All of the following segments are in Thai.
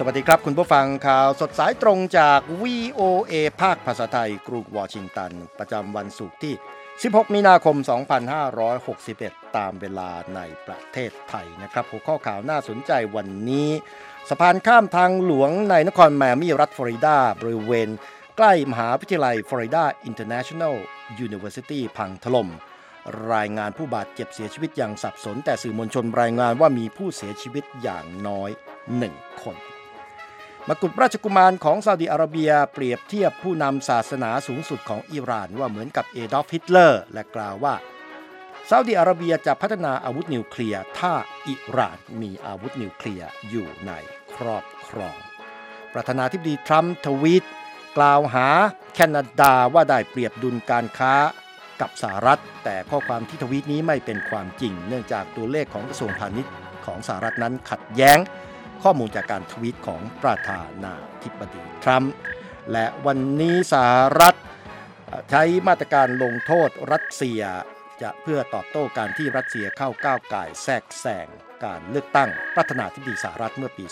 วัสดีครับคุณผู้ฟังข่าวสดสายตรงจาก VOA ภาคภาษาไทยกรุงวอชิงตันประจำวันศุกร์ที่16มีนาคม2561ตามเวลาในประเทศไทยนะครับหัวข้อข่าวน่าสนใจวันนี้สะพานข้ามทางหลวงในนครไมอามี่รัฐฟลอริดาบริเวณใกล้มหาวิทยาลัยฟลอริดา International University พังถล่มรายงานผู้บาดเจ็บเสียชีวิตอย่างสับสนแต่สื่อมวลชนรายงานว่ามีผู้เสียชีวิตอย่างน้อย1 คนมกุฎราชกุมารของซาอุดิอาระเบียเปรียบเทียบผู้นำศาสนาสูงสุดของอิหร่านว่าเหมือนกับเอดอล์ฟ ฮิตเลอร์และกล่าวว่าซาอุดิอาระเบียจะพัฒนาอาวุธนิวเคลียร์ถ้าอิหร่านมีอาวุธนิวเคลียร์อยู่ในครอบครองประธานาธิบดีทรัมป์ทวีตกล่าวหาแคนาดาว่าได้เปรียบดุลการค้ากับสหรัฐแต่ข้อความที่ทวีตนี้ไม่เป็นความจริงเนื่องจากตัวเลขของกระทรวงพาณิชย์ของสหรัฐนั้นขัดแย้งข้อมูลจากการทวีตของประธานาธิบดีทรัมป์และวันนี้สหรัฐใช้มาตรการลงโทษรัสเซียจะเพื่อตอบโต้การที่รัสเซียเข้าก้าวก่ายแทรกแซงการเลือกตั้งประธานาธิบดีสหรัฐเมื่อปี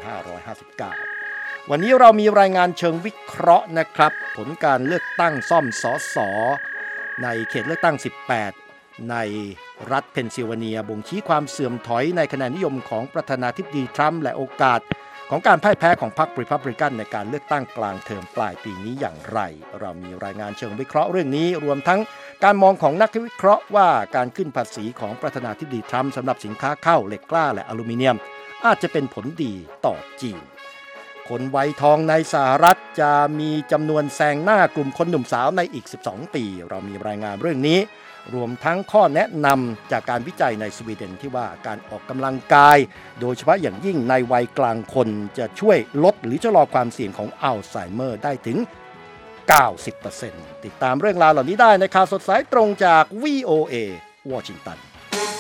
2559 วันนี้เรามีรายงานเชิงวิเคราะห์นะครับผลการเลือกตั้งซ่อมสสในเขตเลือกตั้ง 18 ในรัฐเพนซิลเวเนียบ่งชี้ความเสื่อมถอยในคะแนนนิยมของประธานาธิบดีทรัมป์และโอกาสของการพ่ายแพ้ของพรรครีพับลิกันในการเลือกตั้งกลางเทอมปลายปีนี้อย่างไรเรามีรายงานเชิงวิเคราะห์เรื่องนี้รวมทั้งการมองของนักวิเคราะห์ว่าการขึ้นภาษีของประธานาธิบดีทรัมป์สำหรับสินค้าข้าวเหล็กกล้าและอลูมิเนียมอาจจะเป็นผลดีต่อจีนคนวัยทองในสหรัฐจะมีจำนวนแซงหน้ากลุ่มคนหนุ่มสาวในอีก12 ปีเรามีรายงานเรื่องนี้รวมทั้งข้อแนะนำจากการวิจัยในสวีเดนที่ว่าการออกกำลังกายโดยเฉพาะอย่างยิ่งในวัยกลางคนจะช่วยลดหรือชะลอความเสี่ยงของอัลไซเมอร์ได้ถึง 90% ติดตามเรื่องราวเหล่านี้ได้ในข่าวสดสายตรงจาก VOA วอชิงตัน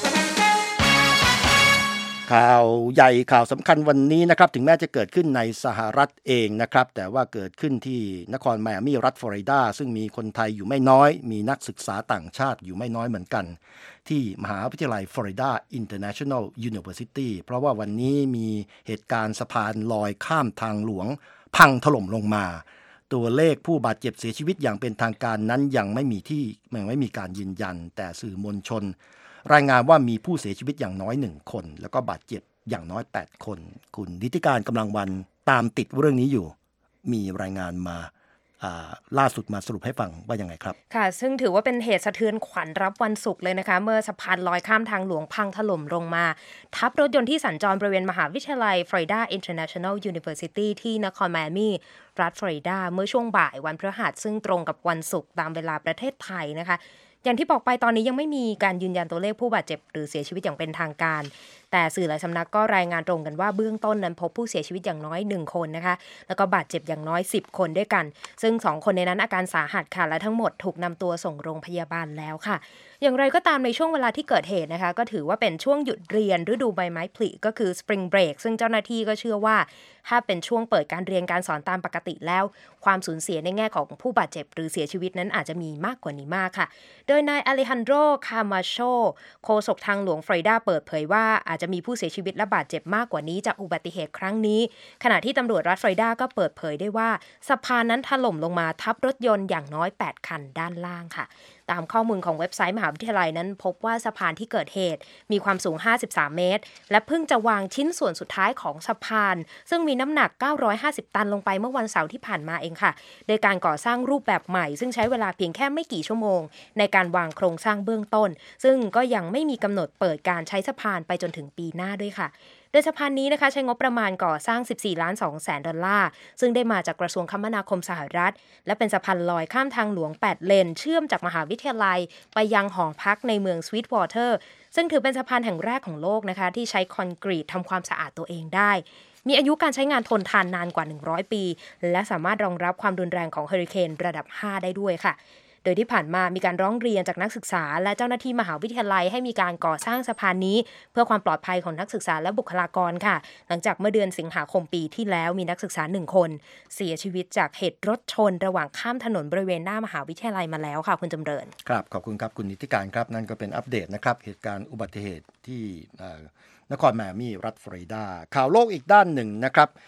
ข่าวใหญ่ข่าวสำคัญวันนี้นะครับถึงแม้จะเกิดขึ้นในสหรัฐเองนะครับแต่ว่าเกิดขึ้นที่นครไมอามี่รัฐฟลอริดาซึ่งมีคนไทยอยู่ไม่น้อยมีนักศึกษาต่างชาติอยู่ไม่น้อยเหมือนกันที่มหาวิทยาลัยฟลอริดา International University เพราะว่าวันนี้มีเหตุการณ์สะพานลอยข้ามทางหลวงพังถล่มลงมาตัวเลขผู้บาดเจ็บเสียชีวิตอย่างเป็นทางการนั้นยังไม่มีการยืนยันแต่สื่อมวลชนรายงานว่ามีผู้เสียชีวิตอย่างน้อย1 คนแล้วก็บาดเจ็บอย่างน้อย8 คนคุณนิติการกำลังวันตามติดเรื่องนี้อยู่มีรายงานมาล่าสุดมาสรุปให้ฟังว่ายังไงครับค่ะซึ่งถือว่าเป็นเหตุสะเทือนขวัญรับวันศุกร์เลยนะคะเมื่อสะพานลอยข้ามทางหลวงพังถล่มลงมาทับรถยนต์ที่สัญจรบริเวณมหาวิทยาลัย Florida International University ที่นครไมอามี่รัฐฟลอริดาเมื่อช่วงบ่ายวันพฤหัสซึ่งตรงกับวันศุกร์ตามเวลาประเทศไทยนะคะอย่างที่บอกไปตอนนี้ยังไม่มีการยืนยันตัวเลขผู้บาดเจ็บหรือเสียชีวิตอย่างเป็นทางการแต่สื่อหลายสำนักก็รายงานตรงกันว่าเบื้องต้นนั้นพบผู้เสียชีวิตอย่างน้อย1 คนนะคะแล้วก็บาดเจ็บอย่างน้อย10 คนด้วยกันซึ่ง2 คนในนั้นอาการสาหัสค่ะและทั้งหมดถูกนำตัวส่งโรงพยาบาลแล้วค่ะอย่างไรก็ตามในช่วงเวลาที่เกิดเหตุนะคะก็ถือว่าเป็นช่วงหยุดเรียนฤดูใบไม้ผลิก็คือ Spring Break ซึ่งเจ้าหน้าที่ก็เชื่อว่าถ้าเป็นช่วงเปิดการเรียนการสอนตามปกติแล้วความสูญเสียในแง่ของผู้บาดเจ็บหรือเสียชีวิตนั้นอาจจะมีมากกว่านี้มากค่ะโดยนายอเลฮันโดรคามาโชโฆษกทางหลวงฟลอริดาเปิดเผยว่าอาจจะมีผู้เสียชีวิตและบาดเจ็บมากกว่านี้จากอุบัติเหตุครั้งนี้ขณะที่ตำรวจรัฐฟลอริดาก็เปิดเผยได้ว่าสะพานนั้นถล่มลงมาทับรถยนต์อย่างน้อย8 คันด้านล่างค่ะตามข้อมูลของเว็บไซต์มหาวิทยาลัยนั้นพบว่าสะพานที่เกิดเหตุมีความสูง53 เมตรและเพิ่งจะวางชิ้นส่วนสุดท้ายของสะพานซึ่งมีน้ำหนัก950 ตันลงไปเมื่อวันเสาร์ที่ผ่านมาเองค่ะโดยการก่อสร้างรูปแบบใหม่ซึ่งใช้เวลาเพียงแค่ไม่กี่ชั่วโมงในการวางโครงสร้างเบื้องต้นซึ่งก็ยังไม่มีกำหนดเปิดการใช้สะพานไปจนถึงปีหน้าด้วยค่ะโดยสะพานนี้นะคะใช้งบประมาณก่อสร้าง$14.2 ล้านซึ่งได้มาจากกระทรวงคมนาคมสหรัฐและเป็นสะพานลอยข้ามทางหลวง8 เลนเชื่อมจากมหาวิทยาลัยไปยังหอพักในเมืองสวีทวอเตอร์ซึ่งถือเป็นสะพานแห่งแรกของโลกนะคะที่ใช้คอนกรีตทำความสะอาดตัวเองได้มีอายุการใช้งานทนทานนานกว่า100 ปีและสามารถรองรับความรุนแรงของเฮอริเคนระดับ5ได้ด้วยค่ะโดยที่ผ่านมามีการร้องเรียนจากนักศึกษาและเจ้าหน้าที่มหาวิทยาลัยให้มีการก่อสร้างสะพานนี้เพื่อความปลอดภัยของนักศึกษาและบุคลากรค่ะหลังจากเมื่อเดือนสิงหาคมปีที่แล้วมีนักศึกษา1 คนเสียชีวิตจากเหตุรถชนระหว่างข้ามถนนบริเวณหน้ามหาวิทยาลัยมาแล้วค่ะคุณจำเริญครับขอบคุณครับคุณนิติการครับนั่นก็เป็นอัปเดตนะครับเหตุการณ์อุบัติเหตุที่นครไมอามี่รัฐฟลอริดาข่าวโลกอีกด้านหนึ่งนะครับ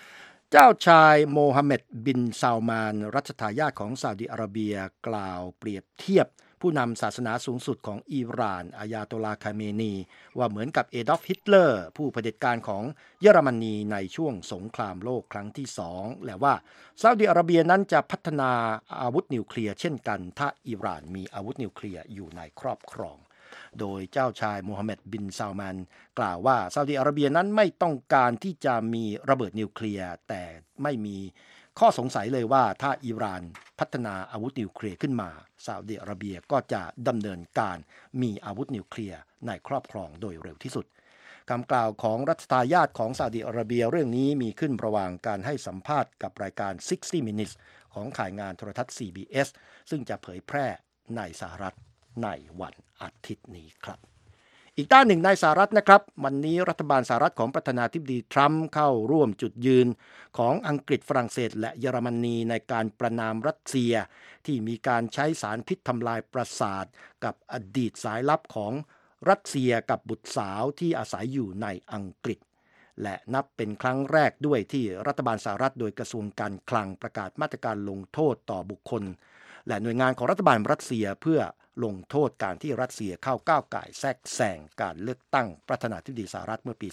เจ้าชายโมฮัมเหม็ดบินซาลมานรัชทายาทของซาอุดิอาระเบียกล่าวเปรียบเทียบผู้นำศาสนาสูงสุดของอิหร่านอายาโตลาห์คาเมนีว่าเหมือนกับเอดอล์ฟฮิตเลอร์ผู้เผด็จการของเยอรมนีในช่วงสงครามโลกครั้งที่2และว่าซาอุดิอาระเบียนั้นจะพัฒนาอาวุธนิวเคลียร์เช่นกันถ้าอิหร่านมีอาวุธนิวเคลียร์อยู่ในครอบครองโดยเจ้าชายโมฮัมเหม็ดบินซาลมานกล่าวว่าซาอุดิอาระเบียนั้นไม่ต้องการที่จะมีระเบิดนิวเคลียร์แต่ไม่มีข้อสงสัยเลยว่าถ้าอิหร่านพัฒนาอาวุธนิวเคลียร์ขึ้นมาซาอุดิอาระเบียก็จะดำเนินการมีอาวุธนิวเคลียร์ในครอบครองโดยเร็วที่สุดคำกล่าวของรัชทายาทของซาอุดิอาระเบียเรื่องนี้มีขึ้นระหว่างการให้สัมภาษณ์กับรายการ60 Minutes ของข่ายงานโทรทัศน์ CBS ซึ่งจะเผยแพร่ในสหรัฐในวันอาทิตย์นี้ครับอีกด้านหนึ่งในสหรัฐนะครับวันนี้รัฐบาลสหรัฐของประธานาธิบดีทรัมป์เข้าร่วมจุดยืนของอังกฤษฝรั่งเศสและเยอรมนีในการประณามรัสเซียที่มีการใช้สารพิษทำลายประสาทกับอดีตสายลับของรัสเซียกับบุตรสาวที่อาศัยอยู่ในอังกฤษและนับเป็นครั้งแรกด้วยที่รัฐบาลสหรัฐโดยกระทรวงการคลังประกาศมาตรการลงโทษต่อบุคคลและหน่วยงานของรัฐบาลรัสเซียเพื่อลงโทษการที่รัสเซียเข้าก้าวก่ายแทรกแซงการเลือกตั้งประธานาธิบดีสหรัฐเมื่อปี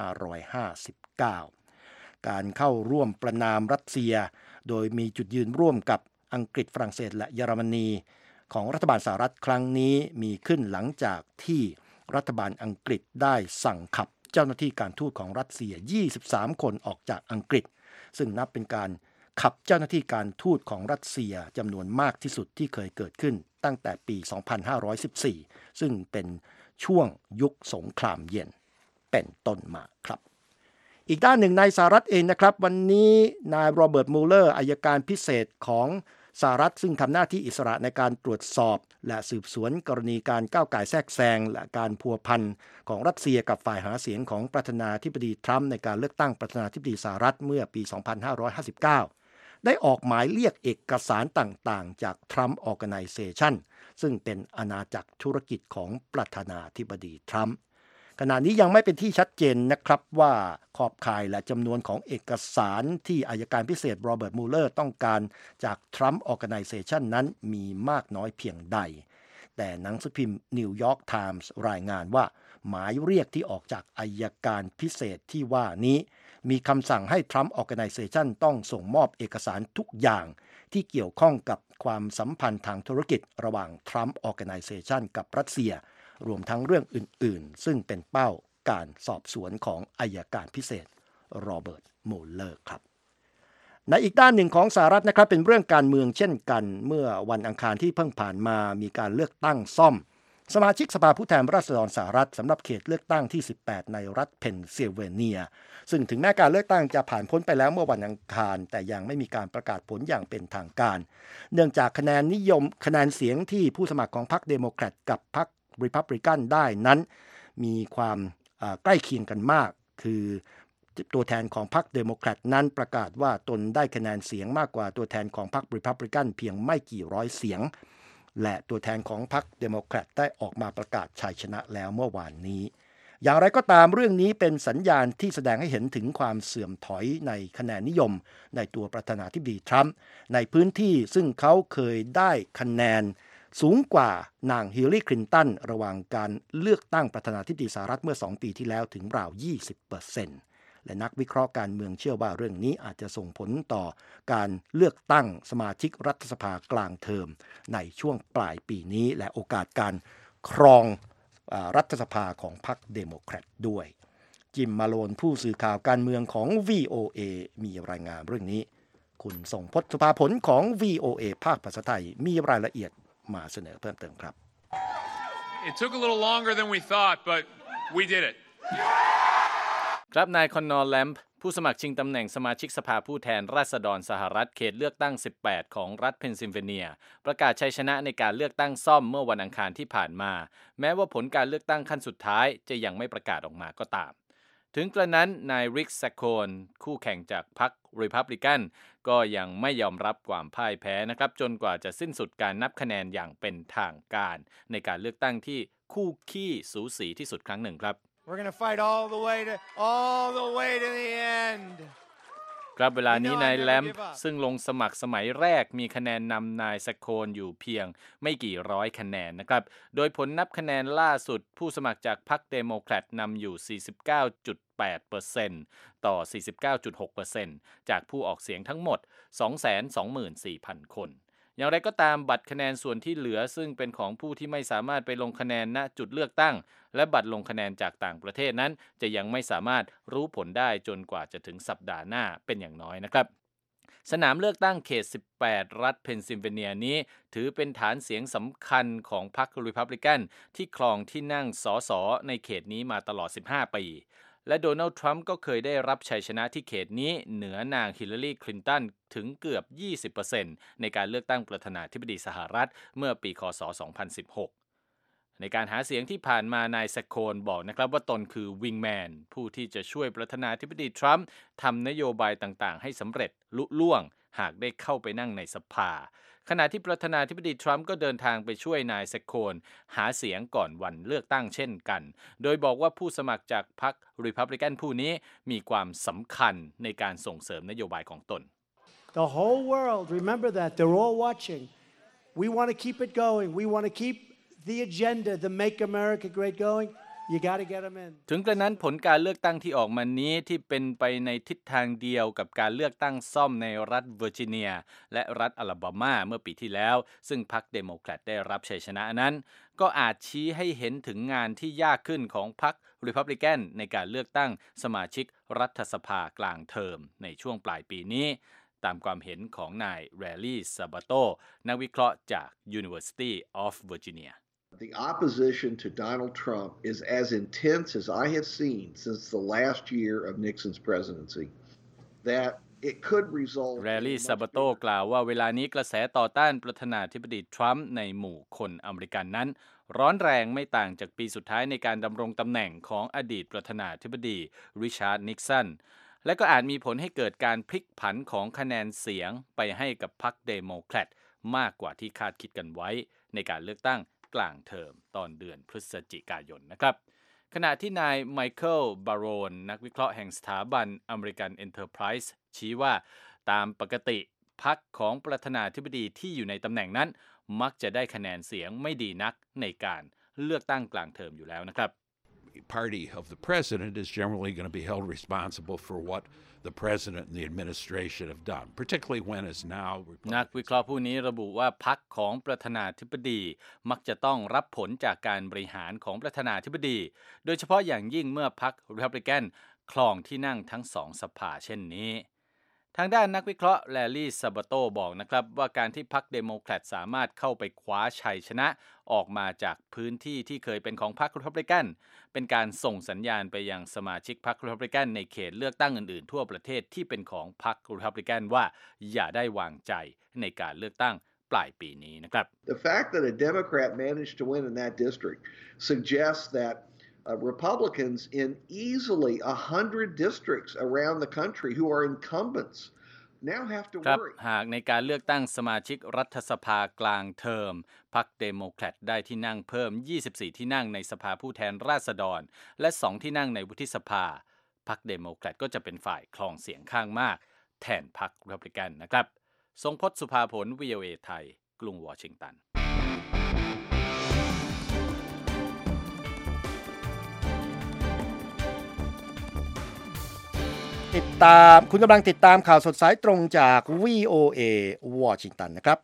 2559 การเข้าร่วมประณามรัสเซียโดยมีจุดยืนร่วมกับอังกฤษฝรั่งเศสและเยอรมนีของรัฐบาลสหรัฐครั้งนี้มีขึ้นหลังจากที่รัฐบาลอังกฤษได้สั่งขับเจ้าหน้าที่การทูตของรัสเซีย23 คนออกจากอังกฤษซึ่งนับเป็นการขับเจ้าหน้าที่การทูตของรัสเซียจำนวนมากที่สุดที่เคยเกิดขึ้นตั้งแต่ปี 2514 ซึ่งเป็นช่วงยุคสงครามเย็นเป็นต้นมาครับอีกด้านหนึ่งในสหรัฐเองนะครับวันนี้นายโรเบิร์ตมูเลอร์อัยการพิเศษของสหรัฐซึ่งทำหน้าที่อิสระในการตรวจสอบและสืบสวนกรณีการก้าวก่ายแทรกแซงและการพัวพันของรัสเซียกับฝ่ายหาเสียงของประธานาธิบดีทรัมป์ในการเลือกตั้งประธานาธิบดีสหรัฐเมื่อปี 2559 ได้ออกหมายเรียกเอกสารต่างๆจาก Trump Organization ซึ่งเป็นอาณาจักรธุรกิจของประธานาธิบดีทรัมป์ขณะนี้ยังไม่เป็นที่ชัดเจนนะครับว่าขอบข่ายและจำนวนของเอกสารที่อัยการพิเศษโรเบิร์ตมูเลอร์ต้องการจาก Trump Organization นั้นมีมากน้อยเพียงใดแต่หนังสือพิมพ์นิวยอร์กไทมส์รายงานว่าหมายเรียกที่ออกจากอัยการพิเศษที่ว่านี้มีคำสั่งให้ Trump Organization ต้องส่งมอบเอกสารทุกอย่างที่เกี่ยวข้องกับความสัมพันธ์ทางธุรกิจระหว่าง Trump Organization กับรัสเซียรวมทั้งเรื่องอื่นๆซึ่งเป็นเป้าการสอบสวนของอัยการพิเศษโรเบิร์ตมูเลอร์ครับในอีกด้านหนึ่งของสหรัฐนะครับเป็นเรื่องการเมืองเช่นกันเมื่อวันอังคารที่เพิ่งผ่านมามีการเลือกตั้งซ่อมสมาชิกสภาผู้แทนราษฎรสหรัฐสำหรับเขตเลือกตั้งที่18ในรัฐเพนซิลเวเนียซึ่งถึงแม้การเลือกตั้งจะผ่านพ้นไปแล้วเมื่อวันอังคารแต่ยังไม่มีการประกาศผลอย่างเป็นทางการเนื่องจากคะแนนเสียงที่ผู้สมัครของพรรคเดโมแครตกับพรรครีพับลิกันได้นั้นมีความใกล้เคียงกันมากคือตัวแทนของพรรคเดโมแครตนั้นประกาศว่าตนได้คะแนนเสียงมากกว่าตัวแทนของพรรครีพับลิกันเพียงไม่กี่ร้อยเสียงและตัวแทนของพรรคเดโมแครตได้ออกมาประกาศชัยชนะแล้วเมื่อวานนี้อย่างไรก็ตามเรื่องนี้เป็นสัญญาณที่แสดงให้เห็นถึงความเสื่อมถอยในคะแนนนิยมในตัวประธานาธิบดีทรัมป์ในพื้นที่ซึ่งเขาเคยได้คะแนนสูงกว่านางฮิลลารีคลินตันระหว่างการเลือกตั้งประธานาธิบดีสหรัฐเมื่อ2 ปีที่แล้วถึงราว 20% และนักวิเคราะห์การเมืองเชื่อว่าเรื่องนี้อาจจะส่งผลต่อการเลือกตั้งสมาชิกรัฐสภากลางเทอมในช่วงปลายปีนี้และโอกาสการครองรัฐสภาของพรรคเดโมแครตด้วยจิมมาโลนผู้สื่อข่าวการเมืองของ VOA มีรายงานเรื่องนี้คุณทรงพจน์ สุภาผลของ VOA ภาคภาษาไทยมีรายละเอียดมาเสนอเพิ่มเติมครับ It took a little longer than we thought, but we did it. ครับนายคอนนอร์แลมป์ผู้สมัครชิงตำแหน่งสมาชิกสภาผู้แทนราษฎรสหรัฐเขตเลือกตั้ง18ของรัฐเพนซิลเวเนียประกาศชัยชนะในการเลือกตั้งซ่อมเมื่อวันอังคารที่ผ่านมาแม้ว่าผลการเลือกตั้งขั้นสุดท้ายจะยังไม่ประกาศออกมาก็ตามถึงกระนั้นนายริก แซคโคนคู่แข่งจากพรรครีพับลิกันก็ยังไม่ยอมรับความพ่ายแพ้นะครับจนกว่าจะสิ้นสุดการนับคะแนนอย่างเป็นทางการในการเลือกตั้งที่คู่ขี้สูสีที่สุดครั้งหนึ่งครับ We're going to fight all the way to the end. ครับเวลานี้นายแลมป์ซึ่งลงสมัครสมัยแรกมีคะแนนนำนายสโคนอยู่เพียงไม่กี่ร้อยคะแนนนะครับโดยผลนับคะแนนล่าสุดผู้สมัครจากพรรคเดโมแครตนำอยู่ 49.8% ต่อ 49.6% จากผู้ออกเสียงทั้งหมด 224,000 คนอย่างไรก็ตามบัตรคะแนนส่วนที่เหลือซึ่งเป็นของผู้ที่ไม่สามารถไปลงคะแนนณจุดเลือกตั้งและบัตรลงคะแนนจากต่างประเทศนั้นจะยังไม่สามารถรู้ผลได้จนกว่าจะถึงสัปดาห์หน้าเป็นอย่างน้อยนะครับสนามเลือกตั้งเขต 18 รัฐเพนซิลเวเนียนี้ถือเป็นฐานเสียงสำคัญของพรรครีพับลิกันที่ครองที่นั่งสสในเขตนี้มาตลอด 15 ปีและโดนัลด์ทรัมป์ก็เคยได้รับชัยชนะที่เขตนี้เหนือนางฮิลลารีคลินตันถึงเกือบ 20% ในการเลือกตั้งประธานาธิบดีสหรัฐเมื่อปีคศ 2016 ในการหาเสียงที่ผ่านมานายสโคนบอกนะครับว่าตนคือวิงแมนผู้ที่จะช่วยประธานาธิบดีทรัมป์ทำนโยบายต่างๆให้สำเร็จลุล่วงหากได้เข้าไปนั่งในสภาขณะที่ประธานาธิบดีทรัมป์ก็เดินทางไปช่วยนายสโคนหาเสียงก่อนวันเลือกตั้งเช่นกันโดยบอกว่าผู้สมัครจากพรรครีพับลิกันผู้นี้มีความสำคัญในการส่งเสริมนโยบายของตน The whole world, remember that, they're all watching. We want to keep it going. We want to keep the agenda, the Make America Great going. You got to get them in. ถึงกระนั้นผลการเลือกตั้งที่ออกมานี้ที่เป็นไปในทิศทางเดียวกับการเลือกตั้งซ่อมในรัฐเวอร์จิเนียและรัฐอลาบามาเมื่อปีที่แล้วซึ่งพรรคเดโมแครตได้รับชัยชนะนั้นก็อาจชี้ให้เห็นถึงงานที่ยากขึ้นของพรรครีพับลิกันในการเลือกตั้งสมาชิกรัฐสภากลางเทอมในช่วงปลายปีนี้ตามความเห็นของนายแรลลี่ซาบาโตนักวิเคราะห์จาก University of Virginia The opposition to Donald Trump is as intense as I have seen since the last year of Nixon's presidency. That it could result. แรลลี่ซาบาโตกล่าวว่าเวลานี้กระแสต่อต้านประธานาธิบดีทรัมป์ในหมู่คนอเมริกันนั้นร้อนแรงไม่ต่างจากปีสุดท้ายในการดำรงตำแหน่งของอดีตประธานาธิบดีริชาร์ดนิกสันและก็อาจมีผลให้เกิดการพลิกผันของคะแนนเสียงไปให้กับพรรคเดโมแครตมากกว่าที่คาดคิดกันไว้ในการเลือกตั้งกลางเทอมตอนเดือนพฤศจิกายนนะครับขณะที่นายไมเคิลบาโรนนักวิเคราะห์แห่งสถาบันอเมริกันเอ็นเตอร์ไพรส์ชี้ว่าตามปกติพรรคของประธานาธิบดีที่อยู่ในตำแหน่งนั้นมักจะได้คะแนนเสียงไม่ดีนักในการเลือกตั้งกลางเทอมอยู่แล้วนะครับ Party of the president is generally going to be held responsible for what the president and the administration have done, particularly when as now นักวิเคราะห์ผู้นี้ระบุว่าพรรคของประธานาธิบดีมักจะต้องรับผลจากการบริหารของประธานาธิบดีโดยเฉพาะอย่างยิ่งเมื่อพรรครีพับลิกันครองที่นั่งทั้งสองสภาเช่นนี้ทางด้านนักวิเคราะห์แรลลี่ซาบาโตบอกนะครับว่าการที่พรรคเดโมแครตสามารถเข้าไปคว้าชัยชนะออกมาจากพื้นที่ที่เคยเป็นของพรรครีพับลิกันเป็นการส่งสัญญาณไปยังสมาชิกพรรครีพับลิกันในเขตเลือกตั้งอื่นๆทั่วประเทศที่เป็นของพรรครีพับลิกันว่าอย่าได้วางใจในการเลือกตั้งปลายปีนี้นะครับ The fact that a Democrat managed to win in that district suggests that Republicans in easily 100 districts around the country who are incumbents now have to ครับ worry. หากในการเลือกตั้งสมาชิกรัฐสภากลางเทอมพรรคเดโมแครตได้ที่นั่งเพิ่ม24ที่นั่งในสภาผู้แทนราษฎรและ2ที่นั่งในวุฒิสภาพรรคเดโมแครตก็จะเป็นฝ่ายครองเสียงข้างมากแทนพรรครีพับลิกันนะครับทรงพจน์สุภาผล VOA ไทยกรุงวอชิงตันคุณกำลังติดตามข่าวสดสายตรงจาก VOA วอชิงตันนะครับ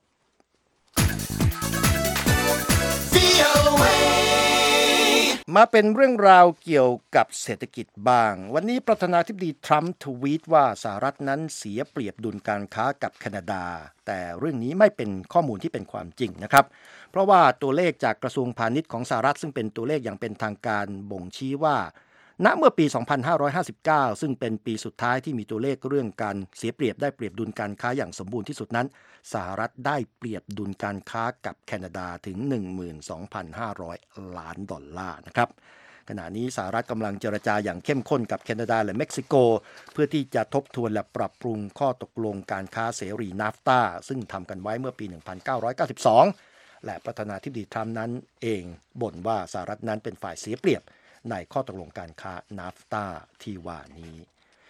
มาเป็นเรื่องราวเกี่ยวกับเศรษฐกิจบ้างวันนี้ประธานาธิบดีทรัมป์ทวีตว่าสหรัฐนั้นเสียเปรียบดุลการค้ากับแคนาดาแต่เรื่องนี้ไม่เป็นข้อมูลที่เป็นความจริงนะครับเพราะว่าตัวเลขจากกระทรวงพาณิชย์ของสหรัฐซึ่งเป็นตัวเลขอย่างเป็นทางการบ่งชี้ว่าณเมื่อปี 2559 ซึ่งเป็นปีสุดท้ายที่มีตัวเลขเรื่องการเสียเปรียบได้เปรียบดุลการค้าอย่างสมบูรณ์ที่สุดนั้นสหรัฐได้เปรียบดุลการค้ากับแคนาดาถึง 12,500 ล้านดอลลาร์นะครับขณะนี้สหรัฐกำลังเจรจาอย่างเข้มข้นกับแคนาดาและเม็กซิโกเพื่อที่จะทบทวนและปรับปรุงข้อตกลงการค้าเสรีนาฟตาซึ่งทำกันไว้เมื่อปี 1992 และประธานาธิบดีทรัมป์นั้นเองบ่นว่าสหรัฐนั้นเป็นฝ่ายเสียเปรียบในข้อตกลงการค้านาฟตาที่ว่านี้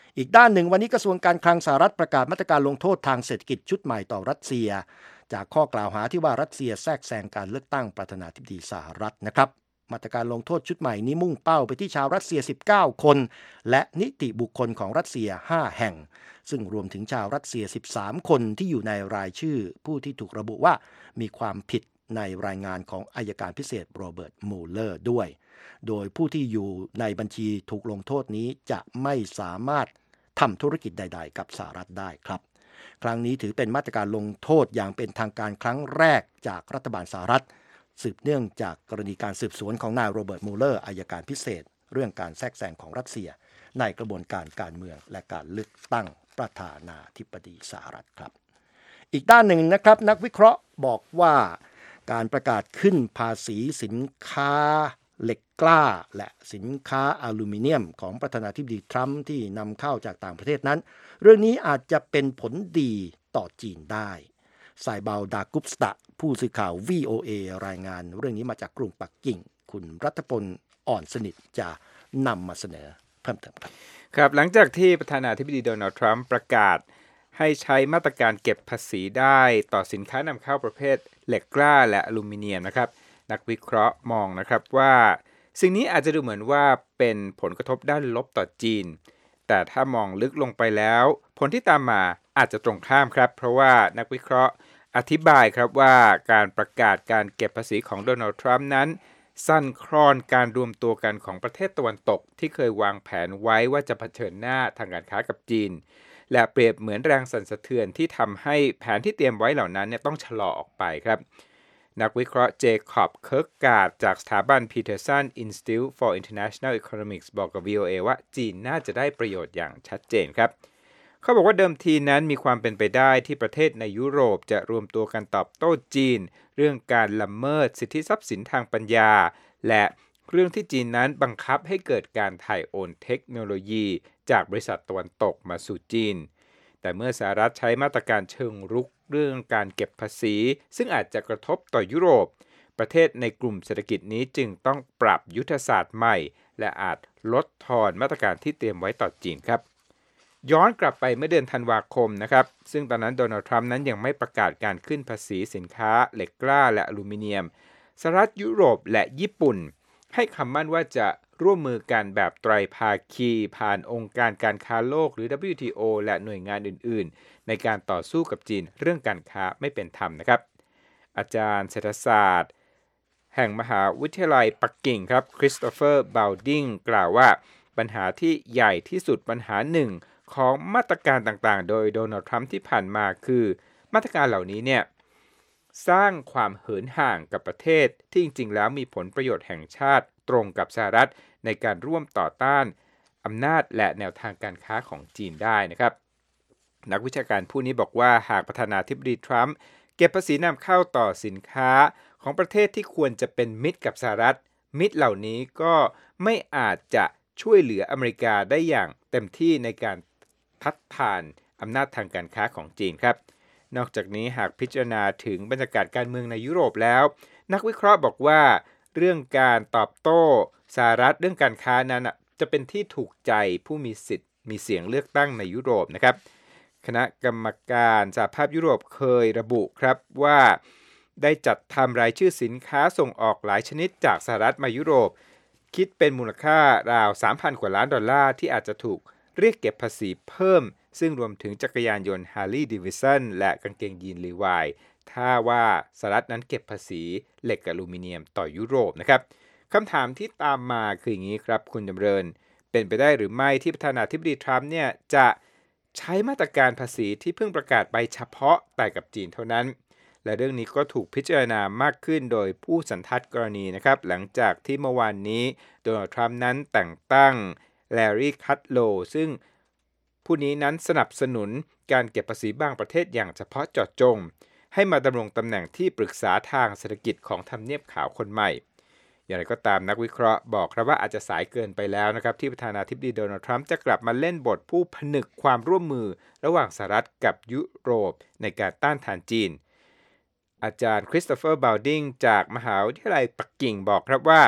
อีกด้านหนึ่งวันนี้กระทรวงการคลังสหรัฐประกาศมาตรการลงโทษทางเศรษฐกิจชุดใหม่ต่อรัสเซียจากข้อกล่าวหาที่ว่ารัสเซียแทรกแซงการเลือกตั้งประธานาธิบดีสหรัฐนะครับมาตรการลงโทษชุดใหม่นี้มุ่งเป้าไปที่ชาวรัสเซีย19คนและนิติบุคคลของรัสเซีย5แห่งซึ่งรวมถึงชาวรัสเซีย13คนที่อยู่ในรายชื่อผู้ที่ถูกระบุว่ามีความผิดในรายงานของอัยการพิเศษโรเบิร์ตมูเลอร์ด้วยโดยผู้ที่อยู่ในบัญชีถูกลงโทษนี้จะไม่สามารถทำธุรกิจใดๆกับสหรัฐได้ครับครั้งนี้ถือเป็นมาตรการลงโทษอย่างเป็นทางการครั้งแรกจากรัฐบาลสหรัฐสืบเนื่องจากกรณีการสืบสวนของนายโรเบิร์ตมูเลอร์อัยการพิเศษเรื่องการแทรกแซงของรัสเซียในกระบวนการการเมืองและการเลือกตั้งประธานาธิบดีสหรัฐครับอีกด้านหนึ่งนะครับนักวิเคราะห์บอกว่าการประกาศขึ้นภาษีสินค้าเหล็กกล้าและสินค้าอลูมิเนียมของประธานาธิบดีทรัมป์ที่นำเข้าจากต่างประเทศนั้นเรื่องนี้อาจจะเป็นผลดีต่อจีนได้ไซบาลดากุปสตะผู้สื่อข่าว VOA รายงานเรื่องนี้มาจากกรุงปักกิ่งคุณรัฐพลอ่อนสนิทจะนำมาเสนอเพิ่มเติมครับครับหลังจากที่ประธานาธิบดีโดนัลด์ทรัมป์ประกาศให้ใช้มาตรการเก็บภาษีได้ต่อสินค้านำเข้าประเภทเหล็กกล้าและอลูมิเนียมนะครับนักวิเคราะห์มองนะครับว่าสิ่งนี้อาจจะดูเหมือนว่าเป็นผลกระทบด้านลบต่อจีนแต่ถ้ามองลึกลงไปแล้วผลที่ตามมาอาจจะตรงข้ามครับเพราะว่านักวิเคราะห์อธิบายครับว่าการประกาศการเก็บภาษีของโดนัลด์ทรัมป์นั้นสั่นคลอนการรวมตัวกันของประเทศตะวันตกที่เคยวางแผนไว้ว่าจะเผชิญหน้าทางการค้ากับจีนและเปรียบเหมือนแรงสั่นสะเทือนที่ทำให้แผนที่เตรียมไว้เหล่านั้นต้องชะลอออกไปครับนักวิเคราะห์เจคอบเคิร์กการ์ดจากสถาบัน Peterson Institute for International Economics บอกกับ VOA ว่าจีนน่าจะได้ประโยชน์อย่างชัดเจนครับเขาบอกว่าเดิมทีนั้นมีความเป็นไปได้ที่ประเทศในยุโรปจะรวมตัวกันตอบโต้จีนเรื่องการละเมิดสิทธิทรัพย์สินทางปัญญาและเรื่องที่จีนนั้นบังคับให้เกิดการถ่ายโอนเทคโนโลยีจากบริษัทตะวันตกมาสู่จีนแต่เมื่อสหรัฐใช้มาตรการเชิงรุกเรื่องการเก็บภาษีซึ่งอาจจะกระทบต่อยุโรปประเทศในกลุ่มเศรษฐกิจนี้จึงต้องปรับยุทธศาสตร์ใหม่และอาจลดทอนมาตรการที่เตรียมไว้ต่อจีนครับย้อนกลับไปเมื่อเดือนธันวาคมนะครับซึ่งตอนนั้นโดนัลด์ทรัมป์นั้นยังไม่ประกาศการขึ้นภาษีสินค้าเหล็กกล้าและอลูมิเนียมสหรัฐยุโรปและญี่ปุ่นให้คำมั่นว่าจะร่วมมือกันแบบไตรภาคีผ่านองค์การการค้าโลกหรือ WTO และหน่วยงานอื่นๆในการต่อสู้กับจีนเรื่องการค้าไม่เป็นธรรมนะครับอาจารย์เศรษฐศาสตร์แห่งมหาวิทยาลัยปักกิ่งครับคริสโตเฟอร์บาวดิงกล่าวว่าปัญหาที่ใหญ่ที่สุดปัญหาหนึ่งของมาตรการต่างๆโดยโดนัลด์ทรัมป์ที่ผ่านมาคือมาตรการเหล่านี้สร้างความเหินห่างกับประเทศที่จริงๆแล้วมีผลประโยชน์แห่งชาติตรงกับสหรัฐในการร่วมต่อต้านอำนาจและแนวทางการค้าของจีนได้นะครับนักวิชาการผู้นี้บอกว่าหากประธานาธิบดีทรัมป์เก็บภาษีนำเข้าต่อสินค้าของประเทศที่ควรจะเป็นมิตรกับสหรัฐมิตรเหล่านี้ก็ไม่อาจจะช่วยเหลืออเมริกาได้อย่างเต็มที่ในการทัดทานอำนาจทางการค้าของจีนครับนอกจากนี้หากพิจารณาถึงบรรยากาศการเมืองในยุโรปแล้วนักวิเคราะห์บอกว่าเรื่องการตอบโต้สหรัฐเรื่องการค้านั้นจะเป็นที่ถูกใจผู้มีสิทธิ์มีเสียงเลือกตั้งในยุโรปนะครับคณะกรรมการสหภาพยุโรปเคยระบุครับว่าได้จัดทำรายชื่อสินค้าส่งออกหลายชนิดจากสหรัฐมายุโรปคิดเป็นมูลค่าราว 3,000 กว่าล้านดอลลาร์ที่อาจจะถูกเรียกเก็บภาษีเพิ่มซึ่งรวมถึงจักรยานยนต์ Harley Davidson และกางเกงยีน Levi ถ้าว่าสหรัฐนั้นเก็บภาษีเหล็กกับอลูมิเนียมต่อยุโรปนะครับคำถามที่ตามมาคืออย่างนี้ครับคุณจำเริญเป็นไปได้หรือไม่ที่ประธานาธิบดีทรัมป์จะใช้มาตรการภาษีที่เพิ่งประกาศไปเฉพาะแต่กับจีนเท่านั้นและเรื่องนี้ก็ถูกพิจารณามากขึ้นโดยผู้สันทัดกรณีนะครับหลังจากที่เมื่อวานนี้โดนัลด์ทรัมป์นั้นแต่งตั้งแลรี่คัตโลซึ่งผู้นี้นั้นสนับสนุนการเก็บภาษีบางประเทศอย่างเฉพาะเจาะจงให้มาดำรงตำแหน่งที่ปรึกษาทางเศรษฐกิจของทำเนียบขาวคนใหม่อย่างไรก็ตามนักวิเคราะห์บอกครับว่าอาจจะสายเกินไปแล้วนะครับที่ประธานาธิบดีโดนัลด์ทรัมป์จะกลับมาเล่นบทผู้ผนึกความร่วมมือระหว่างสหรัฐกับยุโรปในการต้านทานจีนอาจารย์คริสโตเฟอร์บาวดิงจากมหาวิทยาลัยปักกิ่งบอกครับว่า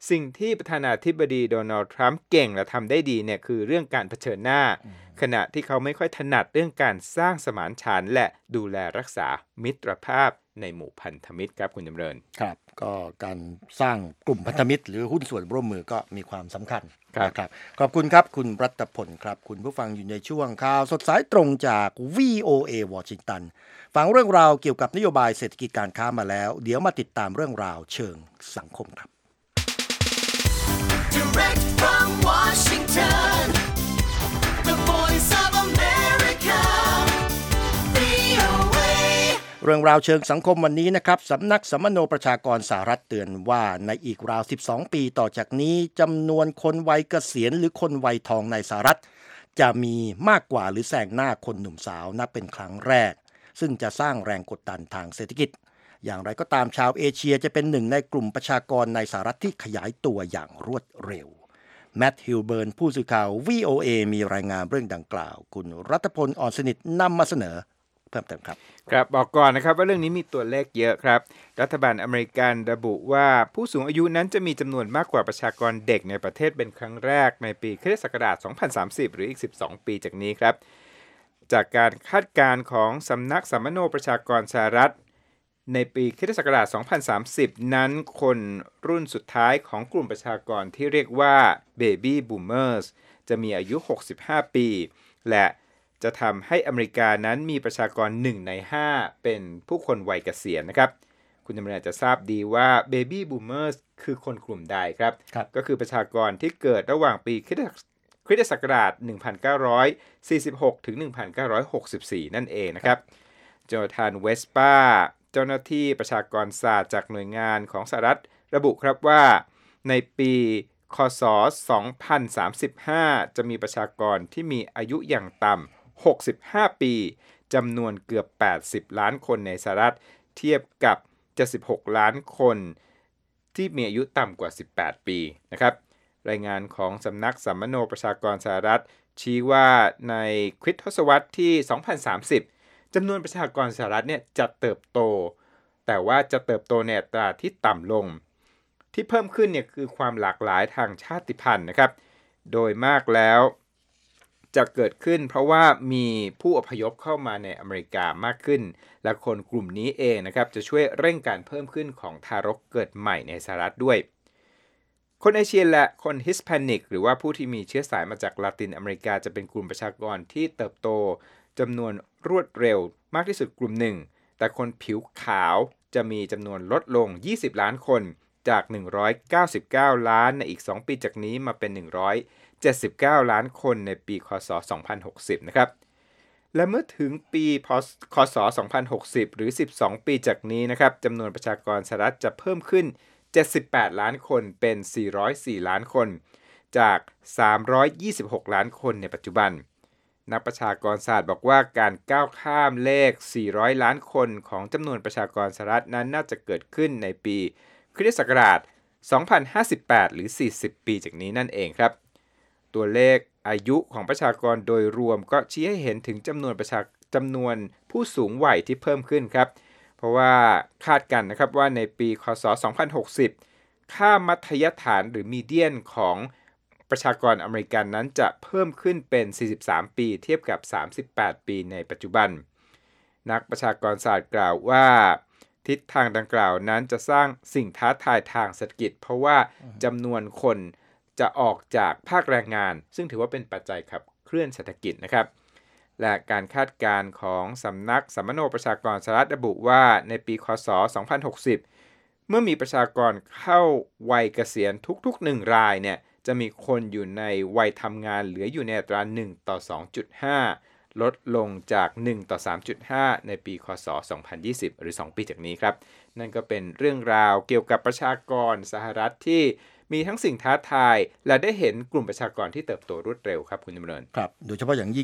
สิ่งที่ประธานาธิบดีโดนัลด์ทรัมป์เก่งและทำได้ดีเนี่ยคือเรื่องการเผชิญหน้าขณะที่เขาไม่ค่อยถนัดเรื่องการสร้างสมานฉันท์และดูแลรักษามิตรภาพในหมู่พันธมิตรครับคุณจำเริญครับก็การสร้างกลุ่มพันธมิตรหรือหุ้นส่วนร่วมมือก็มีความสำคัญนะครับขอบคุณครับคุณรัตพลครับคุณผู้ฟังอยู่ในช่วงข่าวสดสายตรงจาก VOA วอชิงตันฟังเรื่องราวเกี่ยวกับนโยบายเศรษฐกิจการค้ามาแล้วเดี๋ยวมาติดตามเรื่องราวเชิงสังคมครับ Direct from Washington, the voice of America, VOA. เรื่องราวเชิงสังคมวันนี้นะครับสำนักสัมมโนประชากรสหรัฐเตือนว่าในอีกราว12ปีต่อจากนี้จำนวนคนวัยเกษียณหรือคนวัยทองในสหรัฐจะมีมากกว่าหรือแซงหน้าคนหนุ่มสาวนับเป็นครั้งแรกซึ่งจะสร้างแรงกดดันทางเศรษฐกิจอย่างไรก็ตามชาวเอเชียจะเป็นหนึ่งในกลุ่มประชากรในสหรัฐที่ขยายตัวอย่างรวดเร็วแมทธิวเบิร์นผู้สื่อข่าว VOA มีรายงานเรื่องดังกล่าวคุณรัตพลอ่อนสนิทนำมาเสนอเพิ่มเติมครับครับบอกก่อนนะครับว่าเรื่องนี้มีตัวเลขเยอะครับรัฐบาลอเมริกันระบุว่าผู้สูงอายุนั้นจะมีจำนวนมากกว่าประชากรเด็กในประเทศเป็นครั้งแรกในปีคริสต์ศักราช 2030 หรืออีก 12 ปีจากนี้ครับจากการคาดการณ์ของสำนักสัมมโนประชากรสหรัฐในปีคริสตศักราช 2030 นั้นคนรุ่นสุดท้ายของกลุ่มประชากรที่เรียกว่า Baby Boomers จะมีอายุ 65 ปี และจะทำให้อเมริกานั้นมีประชากร 1 ใน 5 เป็นผู้คนวัยเกษียณนะครับคุณจำเริญจะทราบดีว่า Baby Boomers คือคนกลุ่มใดครับก็คือประชากรที่เกิดระหว่างปีคริสตศักราช 1946 ถึง 1964 นั่นเองนะครับโจธานเวสปาเจ้าหน้าที่ประชากรศาสตร์จากหน่วยงานของสหรัฐระบุครับว่าในปีค.ศ. 2035 จะมีประชากรที่มีอายุอย่างต่ำ65 ปีจำนวนเกือบ80ล้านคนในสหรัฐเทียบกับ76ล้านคนที่มีอายุต่ำกว่า18ปีนะครับรายงานของสำนักสัมมโนประชากรสหรัฐชี้ว่าในคริสตศตวรรษที่ 2030 จำนวนประชากรสหรัฐเนี่ยจะเติบโตแต่ว่าจะเติบโตในอัตราที่ต่ำลงที่เพิ่มขึ้นเนี่ยคือความหลากหลายทางชาติพันธุ์นะครับโดยมากแล้วจะเกิดขึ้นเพราะว่ามีผู้อพยพเข้ามาในอเมริกามากขึ้นและคนกลุ่มนี้เองนะครับจะช่วยเร่งการเพิ่มขึ้นของทารกเกิดใหม่ในสหรัฐด้วยคนเอเชียและคนฮิสแพนิกหรือว่าผู้ที่มีเชื้อสายมาจากลาตินอเมริกาจะเป็นกลุ่มประชากรที่เติบโตจำนวนรวดเร็วมากที่สุดกลุ่มหนึ่งแต่คนผิวขาวจะมีจำนวนลดลง20ล้านคนจาก199ล้านในอีก2ปีจากนี้มาเป็น179ล้านคนในปีค.ศ. 2060นะครับและเมื่อถึงปีค.ศ. 2060หรือ12ปีจากนี้นะครับจำนวนประชากรสหรัฐจะเพิ่มขึ้น78ล้านคนเป็น404ล้านคนจาก326ล้านคนในปัจจุบันนักประชากรศาสตร์บอกว่าการก้าวข้ามเลข400ล้านคนของจำนวนประชากรสหรัฐนั้นน่าจะเกิดขึ้นในปีคริสตศักราช 2058 หรือ40ปีจากนี้นั่นเองครับตัวเลขอายุของประชากรโดยรวมก็ชี้ให้เห็นถึงจำนวนผู้สูงวัยที่เพิ่มขึ้นครับเพราะว่าคาดกันนะครับว่าในปีค.ศ. 2060 ค่ามัธยฐานหรือมีเดียนของประชากรอเมริกันนั้นจะเพิ่มขึ้นเป็น43ปีเทียบกับ38ปีในปัจจุบันนักประชากรศาสตร์กล่าวว่าทิศทางดังกล่าวนั้นจะสร้างสิ่งท้าทายทางเศรษฐกิจเพราะว่าจำนวนคนจะออกจากภาคแรงงานซึ่งถือว่าเป็นปัจจัยขับเคลื่อนเศรษฐกิจนะครับและการคาดการณ์ของสำนักสัมมโนประชากรสหรัฐระบุว่าในปีค.ศ. 2060เมื่อมีประชากรเข้าวัยเกษียณทุกๆ1รายเนี่ยจะมีคนอยู่ในวัยทำงานเหลืออยู่ในอัตรา1ต่อ 2.5 ลดลงจาก1ต่อ 3.5 ในปีค.ศ. 2020หรือ2ปีจากนี้ครับนั่นก็เป็นเรื่องราวเกี่ยวกับประชากรสหรัฐที่มีทั้งสิ่งท้าทายและได้เห็นกลุ่มประชากรที่เติบโตรวดเร็วครับคุณจำเริญครับโดยเฉพาะอย่างยิ่ง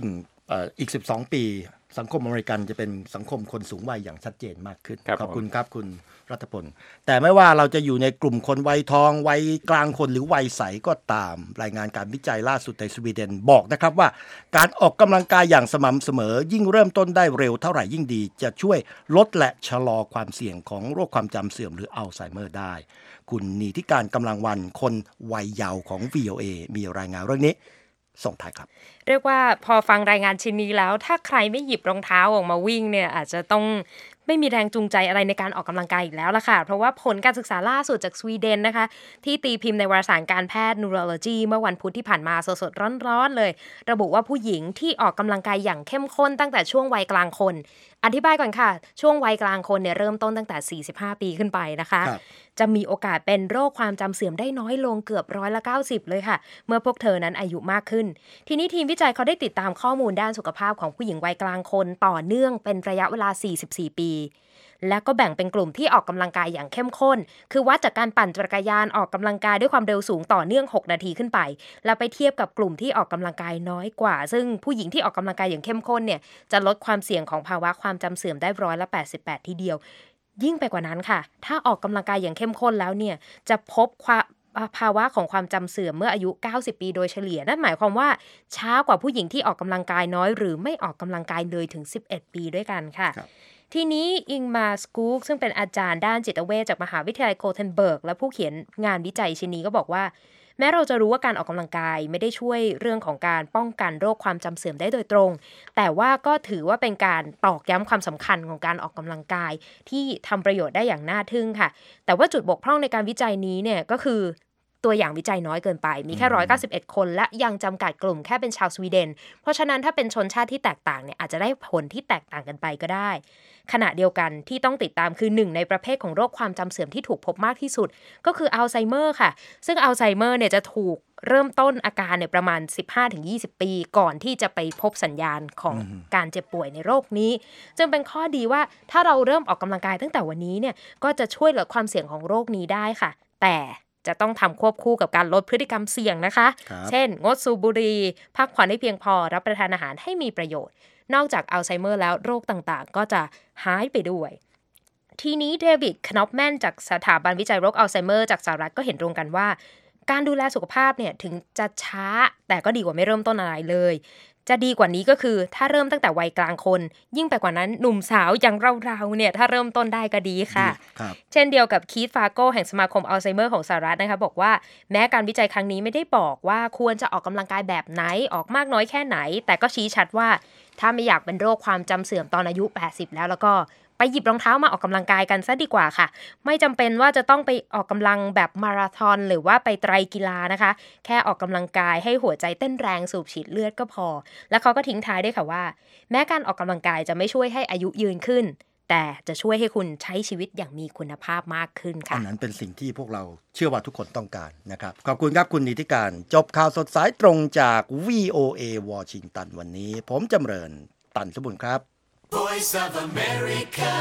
อีก12ปีสังคมอเมริกันจะเป็นสังคมคนสูงวัยอย่างชัดเจนมากขึ้นขอบคุณครับคุณรัฐพลแต่ไม่ว่าเราจะอยู่ในกลุ่มคนวัยทองวัยกลางคนหรือวัยใสก็ตามรายงานการวิจัยล่าสุดในสวีเดนบอกนะครับว่าการออกกำลังกายอย่างสม่ำเสมอยิ่งเริ่มต้นได้เร็วเท่าไหร่ยิ่งดีจะช่วยลดและชะลอความเสี่ยงของโรคความจำเสื่อมหรืออัลไซเมอร์ได้คุณนีธิการกำลังวันคนวัยเยาว์ของ VOA มีรายงานเรื่องนี้ส่งท้ายครับเรียกว่าพอฟังรายงานชิ้นนี้แล้วถ้าใครไม่หยิบรองเท้าออกมาวิ่งเนี่ยอาจจะต้องไม่มีแรงจูงใจอะไรในการออกกำลังกายอีกแล้วล่ะค่ะเพราะว่าผลการศึกษาล่าสุดจากสวีเดนนะคะที่ตีพิมพ์ในวารสารการแพทย์ Neurology เมื่อวันพุธที่ผ่านมาสดๆร้อนๆเลยระบุว่าผู้หญิงที่ออกกำลังกายอย่างเข้มข้นตั้งแต่ช่วงวัยกลางคนอธิบายก่อนค่ะช่วงวัยกลางคนเนี่ยเริ่มต้นตั้งแต่45ปีขึ้นไปนะคะจะมีโอกาสเป็นโรคความจำเสื่อมได้น้อยลงเกือบ90%เลยค่ะเมื่อพวกเธอนั้นอายุมากขึ้นทีนี้ทีมวิจัยเขาได้ติดตามข้อมูลด้านสุขภาพของผู้หญิงวัยกลางคนต่อเนื่องเป็นระยะเวลา44ปีและก็แบ่งเป็นกลุ่มที่ออกกำลังกายอย่างเข้มข้นคือวัดจากการปั่นจักรยานออกกำลังกายด้วยความเร็วสูงต่อเนื่อง6นาทีขึ้นไปแล้วไปเทียบกับกลุ่มที่ออกกำลังกายน้อยกว่าซึ่งผู้หญิงที่ออกกำลังกายอย่างเข้มข้นเนี่ยจะลดความเสี่ยงของภาวะความจำเสื่อมได้88%ทีเดียวยิ่งไปกว่านั้นค่ะถ้าออกกำลังกายอย่างเข้มข้นแล้วเนี่ยจะพบภาวะของความจำเสื่อมเมื่ออายุ90ปีโดยเฉลี่ยนั่นหมายความว่าช้ากว่าผู้หญิงที่ออกกำลังกายน้อยหรือไม่ออกกำลังกายเลยถึง11ปีด้วยกันค่ะทีนี้อิงมาสกู๊กซึ่งเป็นอาจารย์ด้านจิตเวชจากมหาวิทยาลัยโกเทนเบิร์กและผู้เขียนงานวิจัยชิ้นนี้ก็บอกว่าแม้เราจะรู้ว่าการออกกำลังกายไม่ได้ช่วยเรื่องของการป้องกันโรคความจำเสื่อมได้โดยตรงแต่ว่าก็ถือว่าเป็นการตอกย้ำความสำคัญของการออกกำลังกายที่ทำประโยชน์ได้อย่างน่าทึ่งค่ะแต่ว่าจุดบกพร่องในการวิจัยนี้เนี่ยก็คือตัวอย่างวิจัยน้อยเกินไปมีแค่191คนและยังจำกัดกลุ่มแค่เป็นชาวสวีเดนเพราะฉะนั้นถ้าเป็นชนชาติที่แตกต่างเนี่ยอาจจะได้ผลที่แตกต่างกันไปก็ได้ขณะเดียวกันที่ต้องติดตามคือ1ในประเภทของโรคความจำเสื่อมที่ถูกพบมากที่สุดก็คืออัลไซเมอร์ค่ะซึ่งอัลไซเมอร์เนี่ยจะถูกเริ่มต้นอาการเนี่ยประมาณ 15-20 ปีก่อนที่จะไปพบสัญญาณของการเจ็บป่วยในโรคนี้จึงเป็นข้อดีว่าถ้าเราเริ่มออกกำลังกายตั้งแต่วันนี้เนี่ยก็จะช่วยลดความเสี่ยงของโรคนี้ได้ค่ะแต่จะต้องทำควบคู่กับการลดพฤติกรรมเสี่ยงนะคะเช่นงดสูบบุหรี่พักผ่อนให้เพียงพอรับประทานอาหารให้มีประโยชน์นอกจากอัลไซเมอร์แล้วโรคต่างๆก็จะหายไปด้วยทีนี้เดวิดคน็อปแมนจากสถาบันวิจัยโรคอัลไซเมอร์จากสหรัฐก็เห็นตรงกันว่าการดูแลสุขภาพเนี่ยถึงจะช้าแต่ก็ดีกว่าไม่เริ่มต้นอะไรเลยจะดีกว่านี้ก็คือถ้าเริ่มตั้งแต่วัยกลางคนยิ่งไปกว่านั้นหนุ่มสาวอย่างเราๆเนี่ยถ้าเริ่มต้นได้ก็ดีค่ะเช่นเดียวกับคีธฟาโกแห่งสมาคมอัลไซเมอร์ของสหรัฐนะคะบอกว่าแม้การวิจัยครั้งนี้ไม่ได้บอกว่าควรจะออกกำลังกายแบบไหนออกมากน้อยแค่ไหนแต่ก็ชี้ชัดว่าถ้าไม่อยากเป็นโรคความจำเสื่อมตอนอายุ80แล้วก็ไปหยิบรองเท้ามาออกกำลังกายกันซะดีกว่าค่ะไม่จำเป็นว่าจะต้องไปออกกำลังแบบมาราธอนหรือว่าไปไตรกีฬานะคะแค่ออกกำลังกายให้หัวใจเต้นแรงสูบฉีดเลือดก็พอแล้วเขาก็ทิ้งท้ายด้วยค่ะว่าแม้การออกกำลังกายจะไม่ช่วยให้อายุยืนขึ้นแต่จะช่วยให้คุณใช้ชีวิตอย่างมีคุณภาพมากขึ้นค่ะอันนั้นเป็นสิ่งที่พวกเราเชื่อว่าทุกคนต้องการนะครับขอบคุณครับคุณนิติการจบข่าวสดสายตรงจาก VOA วอชิงตันวันนี้ผมจำเริญตันสมบูรณ์ครับ Voice of America,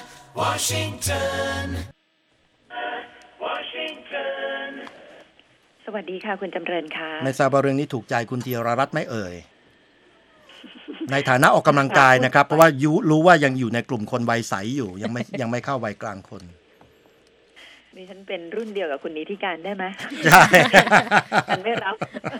Washington. สวัสดีค่ะคุณจำเริญค่ะไม่ทราบว่าเรื่องนี้ถูกใจคุณธีรรัตน์ไหมเอ่ย ในฐานะออกกำลังกายนะครับเพราะว่ารู้ว่ายังอยู่ในกลุ่มคนวัยใสอยู่ยังไม่เข้าวัยกลางคนดิฉันเป็นรุ่นเดียวกับคุณนิติการได้ไหมใช่ฉันไม่รับ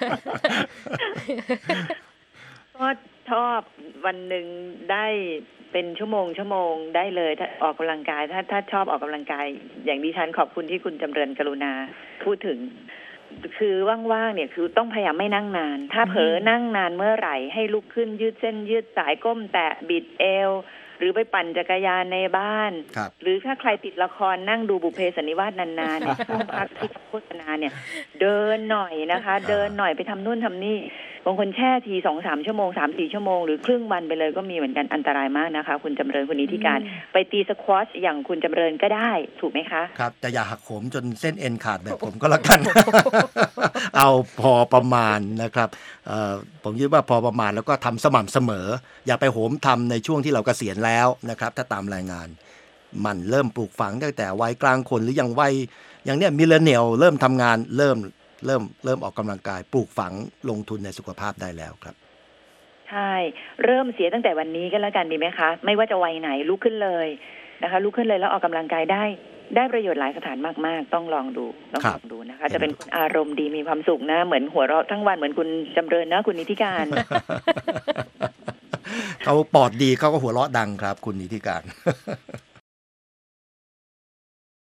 ก็ชอบวันหนึ่งได้เป็นชั่วโมงได้เลยถ้าออกกำลังกายถ้าชอบออกกำลังกายอย่างดิฉันขอบคุณที่คุณจำเริญกรุณาพูดถึงคือว่างๆเนี่ยคือต้องพยายามไม่นั่งนานถ้าเผลอนั่งนานเมื่อไหร่ให้ลุกขึ้นยืดเส้นยืดสายก้มแตะบิดเอวหรือไปปั่นจักรยานในบ้านหรือถ้าใครติดละครนั่งดูบุพเพสันนิวาสนานๆในช่วงพักที่โฆษณาเนี่ยเดินหน่อยนะคะเดินหน่อยไปทำนู่นทำนี่บางคนแช่ที 2-3 ชั่วโมง 3-4 ชั่วโมงหรือครึ่งวันไปเลยก็มีเหมือนกันอันตรายมากนะคะคุณจำเริญคุณนิติการไปตีสควอชอย่างคุณจำเริญก็ได้ถูกไหมคะครับแต่อย่าหักโหมจนเส้นเอ็นขาดแบบผมก็แล้วกัน เอาพอประมาณนะครับผมคิดว่าพอประมาณแล้วก็ทำสม่ำเสมออย่าไปโหมทำในช่วงที่เราเกษียณแล้วนะครับถ้าตามรายงานมันเริ่มปลูกฝังตั้งแต่วัยกลางคนหรือยังวัยอย่างเนี้ยมิลเลนเนียลเริ่มทำงานเริ่มออกกำลังกายปลูกฝังลงทุนในสุขภาพได้แล้วครับใช่เริ่มเสียตั้งแต่วันนี้ก็แล้วกันดีไหมคะไม่ว่าจะวัยไหนลุกขึ้นเลยนะคะลุกขึ้นเลยแล้วออกกำลังกายได้ประโยชน์หลายสถานมากๆต้องลองดูนะคะจะเป็นคนอารมณ์ดีมีความสุขนะเหมือนหัวเราะทั้งวันเหมือนคุณจำเริญนะคุณนิติการเขาปอดดีเขาก็หัวเราะดังครับคุณนิติการ